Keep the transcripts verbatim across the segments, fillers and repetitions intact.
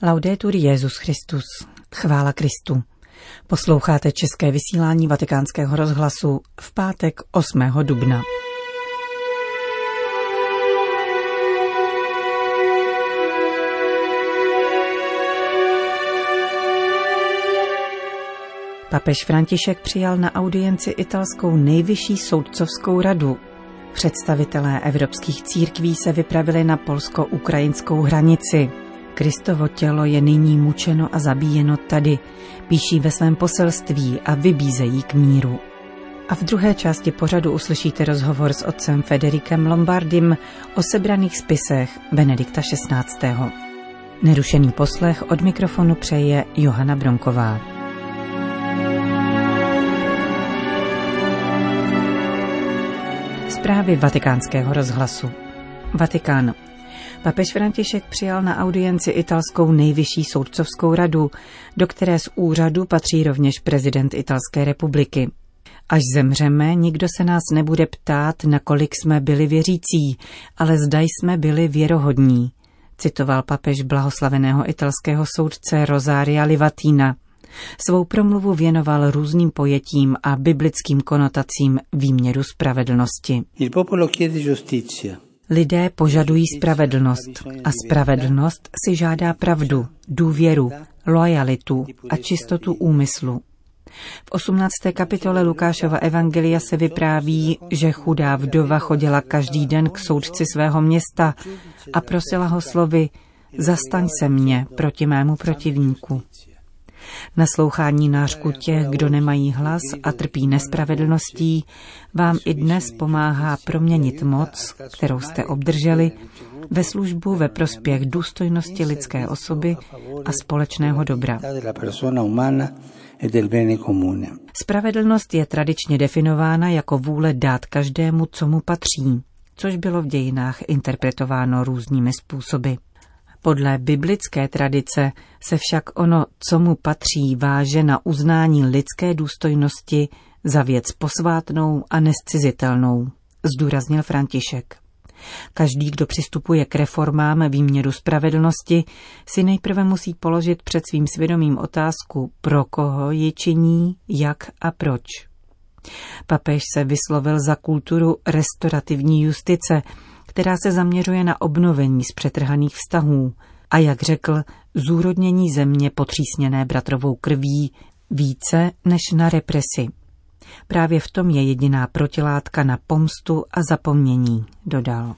Laudetur Jesus Christus. Chvála Kristu. Posloucháte české vysílání Vatikánského rozhlasu v pátek osmého dubna. Papež František přijal na audienci italskou nejvyšší soudcovskou radu. Představitelé evropských církví se vypravili na polsko-ukrajinskou hranici. Kristovo tělo je nyní mučeno a zabíjeno tady, píší ve svém poselství a vybízejí k míru. A v druhé části pořadu uslyšíte rozhovor s otcem Federikem Lombardim o sebraných spisech Benedikta šestnáctého. Nerušený poslech od mikrofonu přeje Johana Bronková. Zprávy Vatikánského rozhlasu. Vatikán. Papež František přijal na audienci italskou nejvyšší soudcovskou radu, do které z úřadu patří rovněž prezident Italské republiky. Až zemřeme, nikdo se nás nebude ptát, nakolik jsme byli věřící, ale zda jsme byli věrohodní, citoval papež blahoslaveného italského soudce Rosaria Livattina. Svou promluvu věnoval různým pojetím a biblickým konotacím výměru spravedlnosti. Lidé požadují spravedlnost a spravedlnost si žádá pravdu, důvěru, loajalitu a čistotu úmyslu. V osmnácté kapitole Lukášova evangelia se vypráví, že chudá vdova chodila každý den k soudci svého města a prosila ho slovy: zastaň se mě proti mému protivníku. Naslouchání nářku těch, kdo nemají hlas a trpí nespravedlností, vám i dnes pomáhá proměnit moc, kterou jste obdrželi, ve službu ve prospěch důstojnosti lidské osoby a společného dobra. Spravedlnost je tradičně definována jako vůle dát každému, co mu patří, což bylo v dějinách interpretováno různými způsoby. Podle biblické tradice se však ono, co mu patří, váže na uznání lidské důstojnosti za věc posvátnou a nescizitelnou, zdůraznil František. Každý, kdo přistupuje k reformám výměru spravedlnosti, si nejprve musí položit před svým svědomím otázku, pro koho ji činí, jak a proč. Papež se vyslovil za kulturu restaurativní justice, která se zaměřuje na obnovení zpřetrhaných vztahů a, jak řekl, zúrodnění země potřísněné bratrovou krví více než na represi. Právě v tom je jediná protilátka na pomstu a zapomnění, dodal.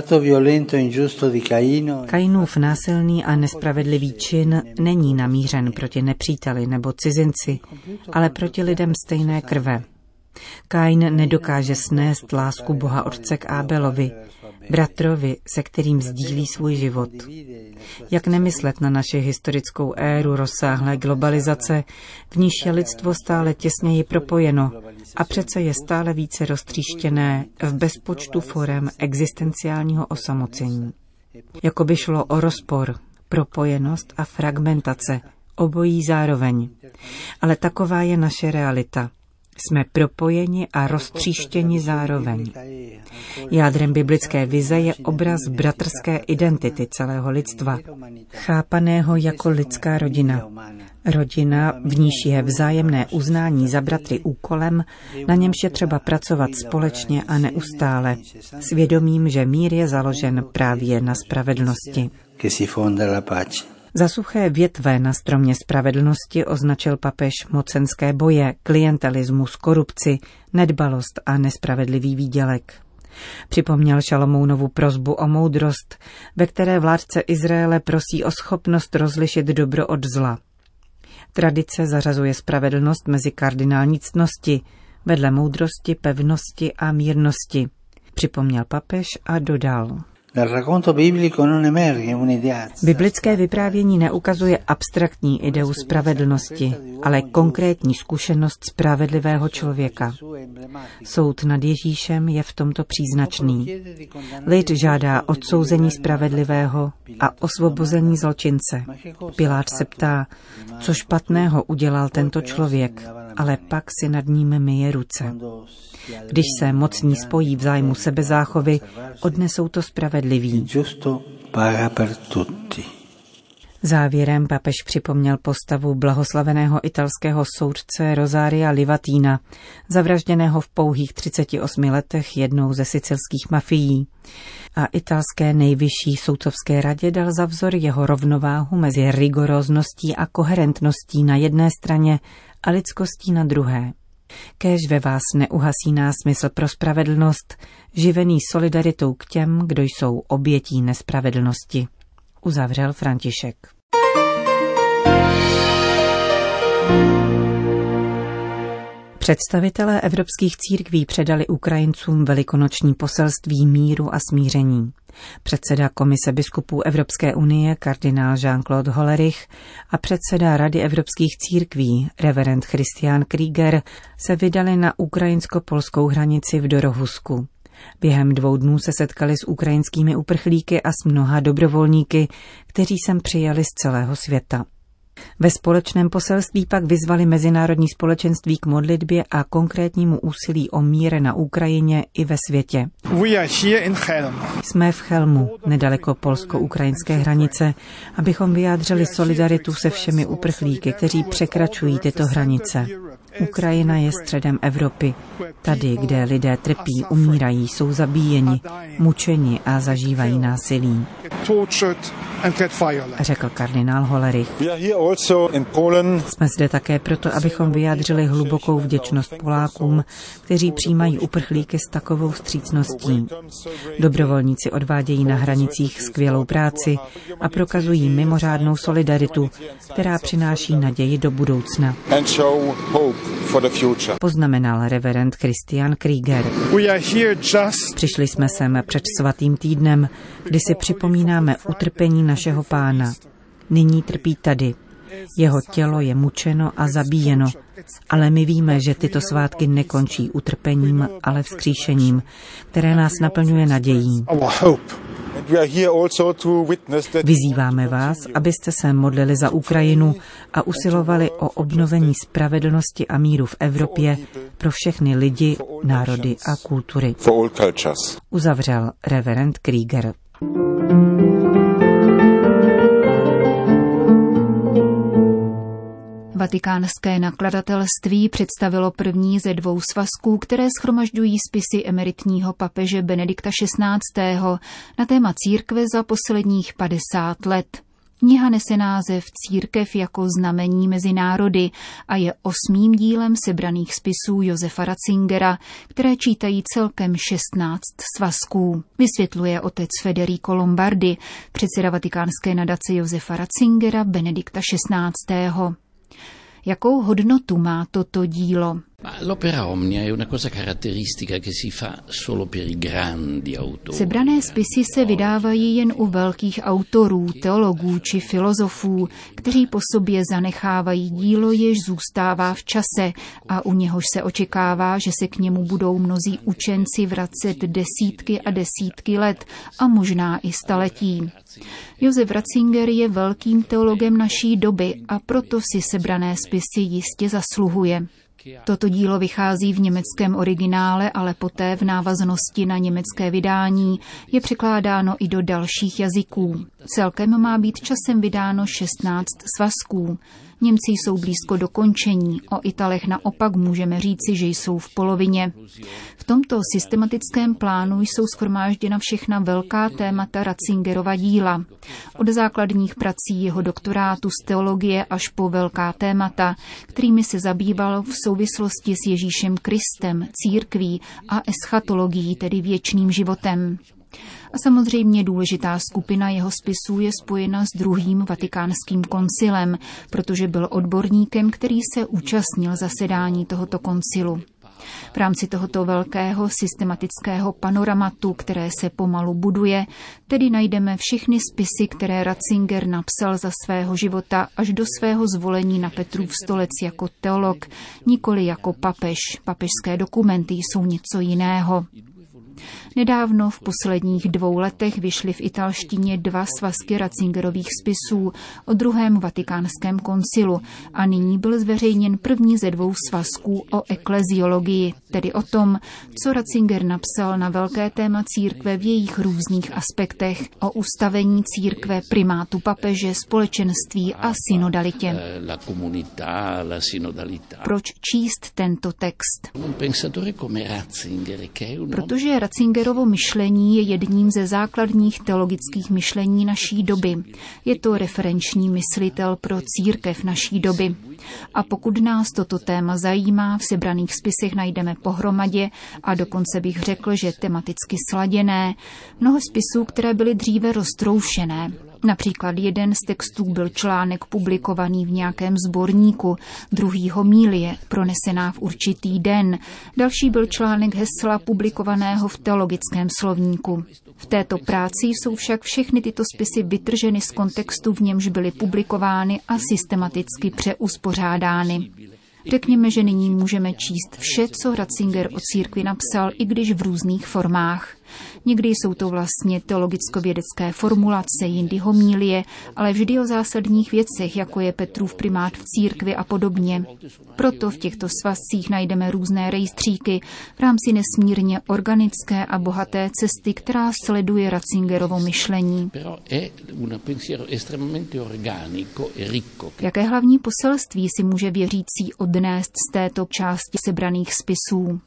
Kainův násilný a nespravedlivý čin není namířen proti nepříteli nebo cizinci, ale proti lidem stejné krve. Kain nedokáže snést lásku Boha Otce k Ábelovi, bratrovi, se kterým sdílí svůj život. Jak nemyslet na naši historickou éru rozsáhlé globalizace, v níž je lidstvo stále těsněji propojeno a přece je stále více roztříštěné v bezpočtu forem existenciálního osamocení. Jako by šlo o rozpor, propojenost a fragmentace, obojí zároveň. Ale taková je naše realita. Jsme propojeni a roztříštěni zároveň. Jádrem biblické vize je obraz bratrské identity celého lidstva, chápaného jako lidská rodina. Rodina, v níž je vzájemné uznání za bratry úkolem, na němž je třeba pracovat společně a neustále, s vědomím, že mír je založen právě na spravedlnosti. Za suché větve na stromě spravedlnosti označil papež mocenské boje, klientelismus, korupci, nedbalost a nespravedlivý výdělek. Připomněl Šalomounovu prosbu o moudrost, ve které vládce Izraele prosí o schopnost rozlišit dobro od zla. Tradice zařazuje spravedlnost mezi kardinální ctnosti, vedle moudrosti, pevnosti a mírnosti, připomněl papež a dodal. Biblické vyprávění neukazuje abstraktní ideu spravedlnosti, ale konkrétní zkušenost spravedlivého člověka. Soud nad Ježíšem je v tomto příznačný. Lid žádá odsouzení spravedlivého a osvobození zločince. Pilát se ptá, co špatného udělal tento člověk, ale pak si nad ním myje ruce. Když se mocní spojí v zájmu sebezáchovy, odnesou to spravedliví. Závěrem papež připomněl postavu blahoslaveného italského soudce Rosaria Livattina, zavražděného v pouhých třiceti osmi letech jednou ze sicilských mafií. A italské nejvyšší soudcovské radě dal za vzor jeho rovnováhu mezi rigorózností a koherentností na jedné straně a lidskostí na druhé. Kéž ve vás neuhasíná smysl pro spravedlnost, živený solidaritou k těm, kdo jsou obětí nespravedlnosti. Uzavřel František. Představitelé evropských církví předali Ukrajincům velikonoční poselství míru a smíření. Předseda Komise biskupů Evropské unie kardinál Jean-Claude Hollerich a předseda Rady evropských církví reverend Christian Krieger se vydali na ukrajinsko-polskou hranici v Dorohusku. Během dvou dnů se setkali s ukrajinskými uprchlíky a s mnoha dobrovolníky, kteří sem přijeli z celého světa. Ve společném poselství pak vyzvali mezinárodní společenství k modlitbě a konkrétnímu úsilí o mír na Ukrajině i ve světě. Jsme v Chelmu, nedaleko polsko-ukrajinské hranice, abychom vyjádřili solidaritu se všemi uprchlíky, kteří překračují tyto hranice. Ukrajina je středem Evropy. Tady, kde lidé trpí, umírají, jsou zabíjeni, mučeni a zažívají násilí, řekl kardinál Hollerich. Jsme zde také proto, abychom vyjádřili hlubokou vděčnost Polákům, kteří přijímají uprchlíky s takovou vstřícností. Dobrovolníci odvádějí na hranicích skvělou práci a prokazují mimořádnou solidaritu, která přináší naději do budoucna, poznamenal reverend Christian Krieger. Přišli jsme sem před svatým týdnem, kdy si připomínáme utrpení našeho Pána. Nyní trpí tady. Jeho tělo je mučeno a zabíjeno, ale my víme, že tyto svátky nekončí utrpením, ale vzkříšením, které nás naplňuje nadějí. Vyzýváme vás, abyste se modlili za Ukrajinu a usilovali o obnovení spravedlnosti a míru v Evropě pro všechny lidi, národy a kultury. Uzavřel reverend Krieger. Vatikánské nakladatelství představilo první ze dvou svazků, které shromažďují spisy emeritního papeže Benedikta šestnáctého na téma církve za posledních padesát let. Kniha nese název Církev jako znamení mezi národy a je osmým dílem sebraných spisů Josefa Ratzingera, které čítají celkem šestnáct svazků. Vysvětluje otec Federico Lombardi, předseda vatikánské nadace Josefa Ratzingera Benedikta šestnáctého. Jakou hodnotu má toto dílo? Sebrané spisy se vydávají jen u velkých autorů, teologů či filozofů, kteří po sobě zanechávají dílo, jež zůstává v čase a u něhož se očekává, že se k němu budou mnozí učenci vracet desítky a desítky let a možná i staletí. Josef Ratzinger je velkým teologem naší doby a proto si sebrané spisy jistě zasluhuje. Toto dílo vychází v německém originále, ale poté v návaznosti na německé vydání je překládáno i do dalších jazyků. Celkem má být časem vydáno šestnáct svazků. Němci jsou blízko dokončení, o Italech naopak můžeme říci, že jsou v polovině. V tomto systematickém plánu jsou shromážděna všechna velká témata Ratzingerova díla. Od základních prací jeho doktorátu z teologie až po velká témata, kterými se zabýval v souvislosti s Ježíšem Kristem, církví a eschatologií, tedy věčným životem. A samozřejmě důležitá skupina jeho spisů je spojena s druhým vatikánským koncilem, protože byl odborníkem, který se účastnil zasedání tohoto koncilu. V rámci tohoto velkého systematického panoramatu, které se pomalu buduje, tedy najdeme všechny spisy, které Ratzinger napsal za svého života až do svého zvolení na Petrův stolec jako teolog, nikoli jako papež. Papežské dokumenty jsou něco jiného. Nedávno v posledních dvou letech vyšly v italštině dva svazky Ratzingerových spisů o druhém vatikánském koncilu a nyní byl zveřejněn první ze dvou svazků o ekleziologii, tedy o tom, co Ratzinger napsal na velké téma církve v jejich různých aspektech, o ustavení církve, primátu papeže, společenství a synodalitě. Proč číst tento text? Protože Ratzingerovo myšlení je jedním ze základních teologických myšlení naší doby. Je to referenční myslitel pro církev naší doby. A pokud nás toto téma zajímá, v sebraných spisech najdeme pohromadě a dokonce bych řekl, že tematicky sladěné, mnoho spisů, které byly dříve roztroušené. Například jeden z textů byl článek publikovaný v nějakém sborníku, druhý homilie, pronesená v určitý den, další byl článek hesla publikovaného v teologickém slovníku. V této práci jsou však všechny tyto spisy vytrženy z kontextu, v němž byly publikovány a systematicky přeuspořádány. Řekněme, že nyní můžeme číst vše, co Ratzinger o církvi napsal, i když v různých formách. Někdy jsou to vlastně teologicko-vědecké formulace, jindy homilie, ale vždy o zásadních věcech, jako je Petrův primát v církvi a podobně. Proto v těchto svazcích najdeme různé rejstříky v rámci nesmírně organické a bohaté cesty, která sleduje Ratzingerovo myšlení. Jaké hlavní poselství si může věřící odnést z této části sebraných spisů?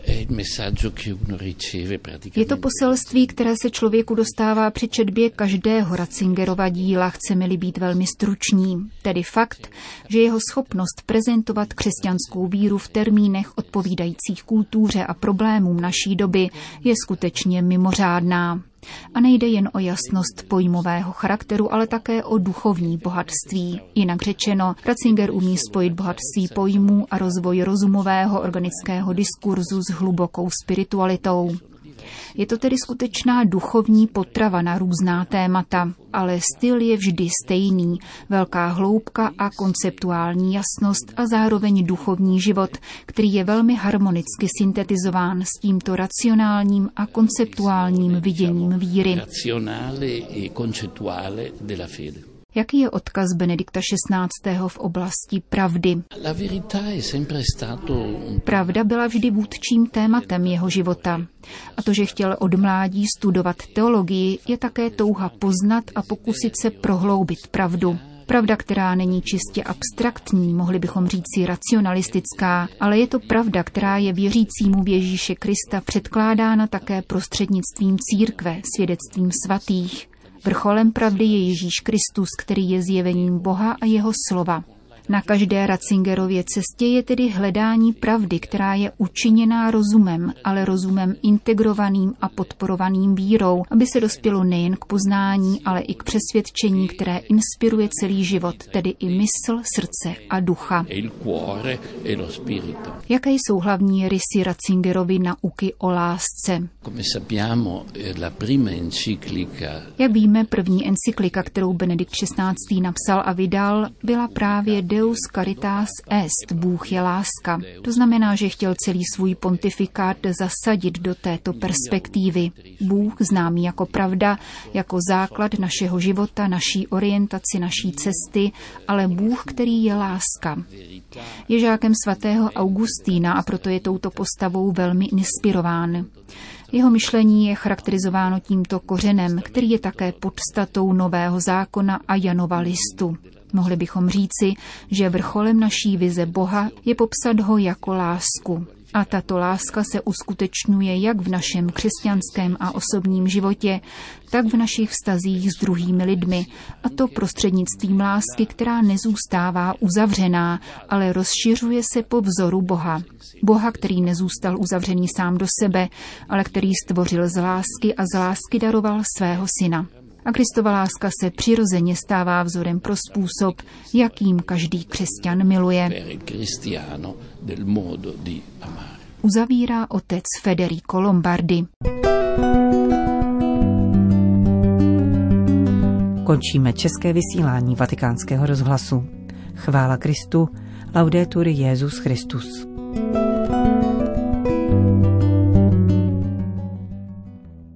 Je to poselství, které se člověku dostává při četbě každého Ratzingerova díla, chceme-li být velmi struční. Tedy fakt, že jeho schopnost prezentovat křesťanskou víru v termínech odpovídajících kultuře a problémům naší doby je skutečně mimořádná. A nejde jen o jasnost pojmového charakteru, ale také o duchovní bohatství. Jinak řečeno, Ratzinger umí spojit bohatství pojmů a rozvoj rozumového organického diskurzu s hlubokou spiritualitou. Je to tedy skutečná duchovní potrava na různá témata, ale styl je vždy stejný, velká hloubka a konceptuální jasnost a zároveň duchovní život, který je velmi harmonicky syntetizován s tímto racionálním a konceptuálním viděním víry. Jaký je odkaz Benedikta šestnáctého v oblasti pravdy? Pravda byla vždy vůdčím tématem jeho života. A to, že chtěl od mládí studovat teologii, je také touha poznat a pokusit se prohloubit pravdu. Pravda, která není čistě abstraktní, mohli bychom říci racionalistická, ale je to pravda, která je věřícímu v Ježíše Krista předkládána také prostřednictvím církve, svědectvím svatých. Vrcholem pravdy je Ježíš Kristus, který je zjevením Boha a jeho slova. Na každé Ratzingerově cestě je tedy hledání pravdy, která je učiněná rozumem, ale rozumem integrovaným a podporovaným vírou, aby se dospělo nejen k poznání, ale i k přesvědčení, které inspiruje celý život, tedy i mysl, srdce a ducha. Jaké jsou hlavní rysy Ratzingerovy nauky o lásce? Jak víme, první encyklika, kterou Benedikt šestnáctý napsal a vydal, byla právě Deus caritas est, Bůh je láska. To znamená, že chtěl celý svůj pontifikát zasadit do této perspektivy. Bůh, známý jako pravda, jako základ našeho života, naší orientaci, naší cesty, ale Bůh, který je láska. Je žákem svatého Augustína a proto je touto postavou velmi inspirován. Jeho myšlení je charakterizováno tímto kořenem, který je také podstatou Nového zákona a Janova listu. Mohli bychom říci, že vrcholem naší vize Boha je popsat ho jako lásku. A tato láska se uskutečňuje jak v našem křesťanském a osobním životě, tak v našich vztazích s druhými lidmi, a to prostřednictvím lásky, která nezůstává uzavřená, ale rozšiřuje se po vzoru Boha. Boha, který nezůstal uzavřený sám do sebe, ale který stvořil z lásky a z lásky daroval svého syna. A Kristova láska se přirozeně stává vzorem pro způsob, jakým každý křesťan miluje. Uzavírá otec Federico Lombardi. Končíme české vysílání Vatikánského rozhlasu. Chvála Kristu, laudetur Jesus Christus.